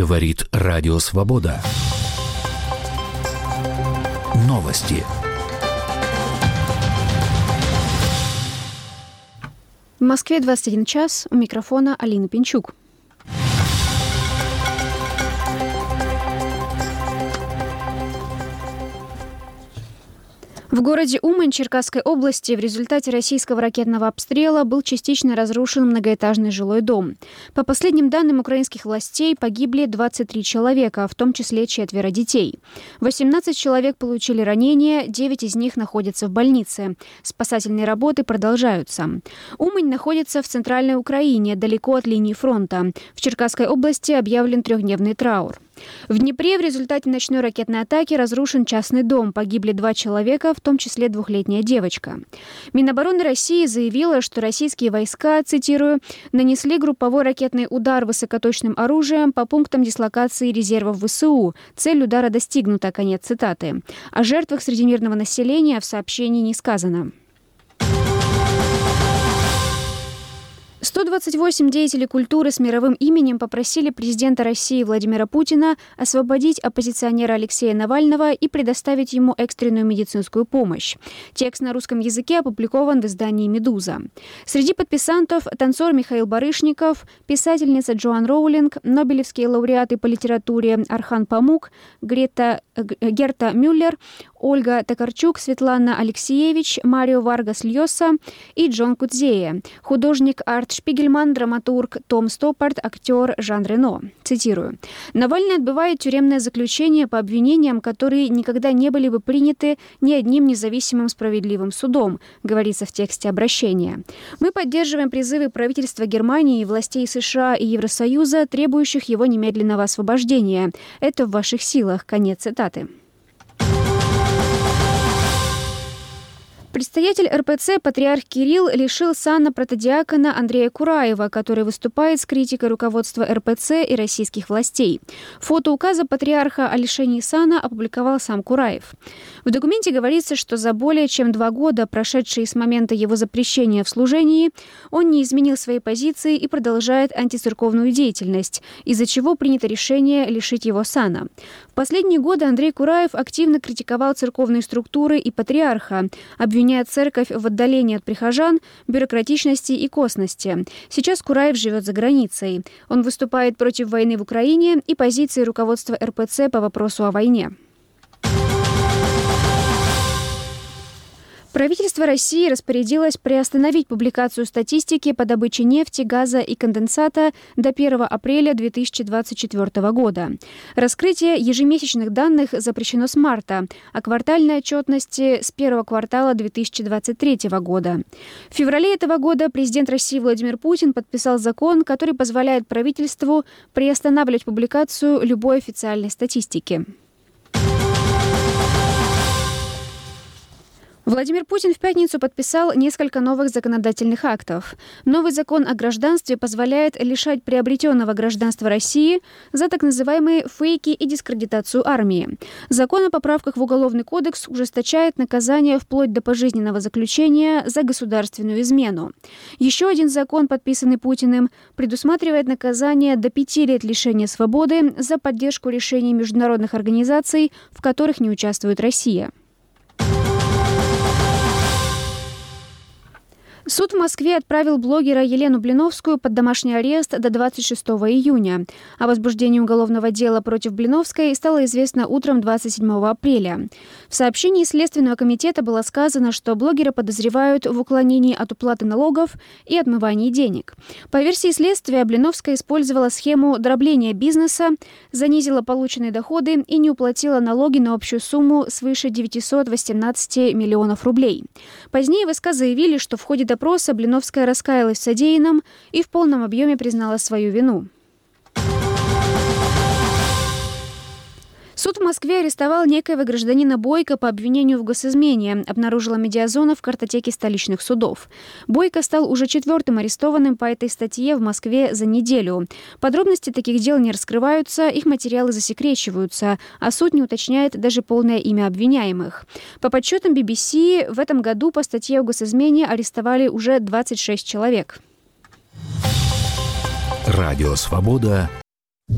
Говорит Радио Свобода. Новости. В Москве 21 час. У микрофона Алина Пинчук. В городе Умань Черкасской области в результате российского ракетного обстрела был частично разрушен многоэтажный жилой дом. По последним данным украинских властей, погибли 23 человека, в том числе 4 детей. 18 человек получили ранения, 9 из них находятся в больнице. Спасательные работы продолжаются. Умань находится в центральной Украине, далеко от линии фронта. В Черкасской области объявлен 3-дневный траур. В Днепре в результате ночной ракетной атаки разрушен частный дом. Погибли 2 человека, в том числе 2-летняя девочка. Минобороны России заявила, что российские войска, цитирую, «нанесли групповой ракетный удар высокоточным оружием по пунктам дислокации резервов ВСУ. Цель удара достигнута», конец цитаты. О жертвах среди мирного населения в сообщении не сказано. 128 деятелей культуры с мировым именем попросили президента России Владимира Путина освободить оппозиционера Алексея Навального и предоставить ему экстренную медицинскую помощь. Текст на русском языке опубликован в издании «Медуза». Среди подписантов танцор Михаил Барышников, писательница Джоан Роулинг, нобелевские лауреаты по литературе Орхан Памук, Герта Мюллер, Ольга Токарчук, Светлана Алексеевич, Марио Варгас Льоса и Джон Кудзея, художник Арт Шпигельман, драматург Том Стоппард, актер Жан Рено. Цитирую. «Навальный отбывает тюремное заключение по обвинениям, которые никогда не были бы приняты ни одним независимым справедливым судом», говорится в тексте обращения. «Мы поддерживаем призывы правительства Германии, властей США и Евросоюза, требующих его немедленного освобождения. Это в ваших силах», конец цитаты. Предстоятель РПЦ патриарх Кирилл лишил сана протодиакона Андрея Кураева, который выступает с критикой руководства РПЦ и российских властей. Фото указа патриарха о лишении сана опубликовал сам Кураев. В документе говорится, что за более чем 2 года, прошедшие с момента его запрещения в служении, он не изменил своей позиции и продолжает антицерковную деятельность, из-за чего принято решение лишить его сана. В последние годы Андрей Кураев активно критиковал церковные структуры и патриарха, обвиняя церковь в отдалении от прихожан, бюрократичности и косности. Сейчас Кураев живет за границей. Он выступает против войны в Украине и позиции руководства РПЦ по вопросу о войне. Правительство России распорядилось приостановить публикацию статистики по добыче нефти, газа и конденсата до 1 апреля 2024 года. Раскрытие ежемесячных данных запрещено с марта, а квартальной отчетности с 1 квартала 2023 года. В феврале этого года президент России Владимир Путин подписал закон, который позволяет правительству приостанавливать публикацию любой официальной статистики. Владимир Путин в пятницу подписал несколько новых законодательных актов. Новый закон о гражданстве позволяет лишать приобретенного гражданства России за так называемые фейки и дискредитацию армии. Закон о поправках в Уголовный кодекс ужесточает наказание вплоть до пожизненного заключения за государственную измену. Еще один закон, подписанный Путиным, предусматривает наказание до 5 лет лишения свободы за поддержку решений международных организаций, в которых не участвует Россия. Суд в Москве отправил блогера Елену Блиновскую под домашний арест до 26 июня. О возбуждении уголовного дела против Блиновской стало известно утром 27 апреля. В сообщении Следственного комитета было сказано, что блогера подозревают в уклонении от уплаты налогов и отмывании денег. По версии следствия, Блиновская использовала схему дробления бизнеса, занизила полученные доходы и не уплатила налоги на общую сумму свыше 918 миллионов рублей. Позднее ВСК заявили, что в ходе допроса Блиновская раскаялась в содеянном и в полном объеме признала свою вину. Суд в Москве арестовал некоего гражданина Бойко по обвинению в госизмене, обнаружила Медиазона в картотеке столичных судов. Бойко стал уже 4-м арестованным по этой статье в Москве за неделю. Подробности таких дел не раскрываются, их материалы засекречиваются, а суд не уточняет даже полное имя обвиняемых. По подсчетам BBC, в этом году по статье о госизмене арестовали уже 26 человек. Радио «Свобода».